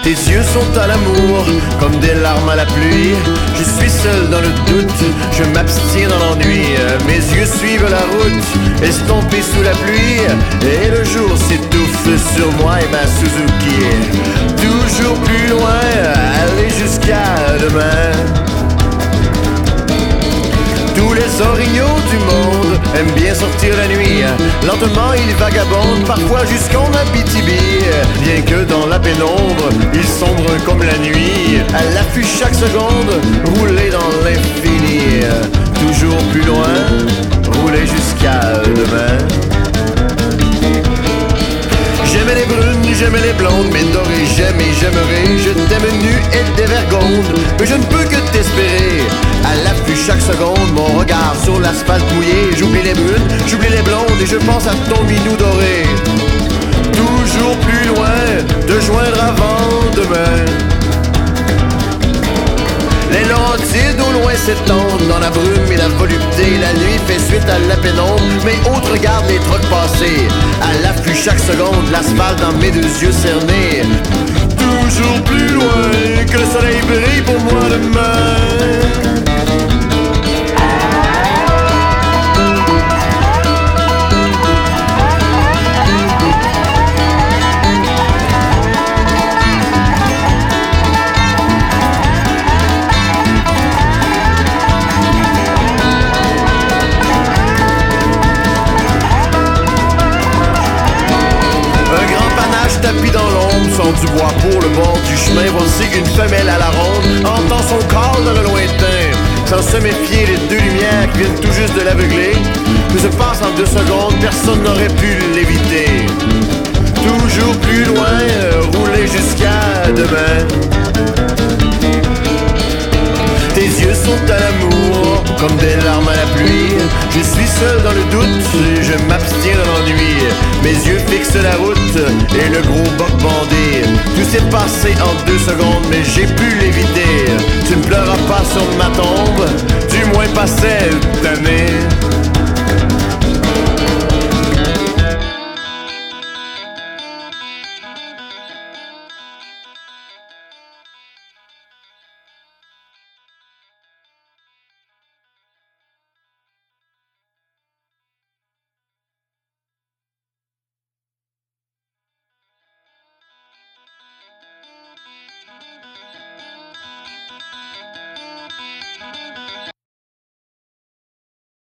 Tes yeux sont à l'amour, comme des larmes à la pluie. Je suis seul dans le doute, je m'abstiens dans l'ennui. Mes yeux suivent la route, estompés sous la pluie. Et le jour s'étouffe sur moi et ma Suzuki. Toujours plus loin, aller jusqu'à demain. Tous les orignaux du monde aiment bien sortir la nuit. Lentement ils vagabondent, parfois jusqu'en Abitibi. Bien que dans la pénombre, ils sombrent comme la nuit. À l'affût chaque seconde, rouler dans l'infini. Toujours plus loin, rouler jusqu'à demain. J'aimais les brunes, j'aimais les blondes, mais dorées j'aime et j'aimerais. Je t'aime nu et dévergonde, mais je ne peux que t'espérer. À l'affût chaque seconde, mon regard sur l'asphalte mouillé. J'oublie les brunes, j'oublie les blondes et je pense à ton minou doré. Toujours plus loin, de joindre avant demain. Les Laurentides au loin s'étendent dans la brume et la volupté. La nuit fait suite à la pénombre, mais autres regardent les trucks passer. À l'affût chaque seconde, l'asphalte dans mes deux yeux cernés. Toujours plus loin, que le soleil brille pour moi demain. Tapis dans l'ombre, sort du bois pour le bord du chemin. Voici qu'une femelle à la ronde entend son call dans le lointain. Sans se méfier, les deux lumières qui viennent tout juste de l'aveugler. Que se passe en 2 secondes, personne n'aurait pu l'éviter. Toujours plus loin, rouler jusqu'à demain. Tes yeux sont à l'amour, comme des larmes à la pluie. Je suis seul dans le doute, je m'abstiens de l'ennui. Mes yeux fixent la route et le gros boc bandé. Tout s'est passé en 2 secondes, mais j'ai pu l'éviter. Tu ne pleuras pas sur ma tombe, du moins pas cette année.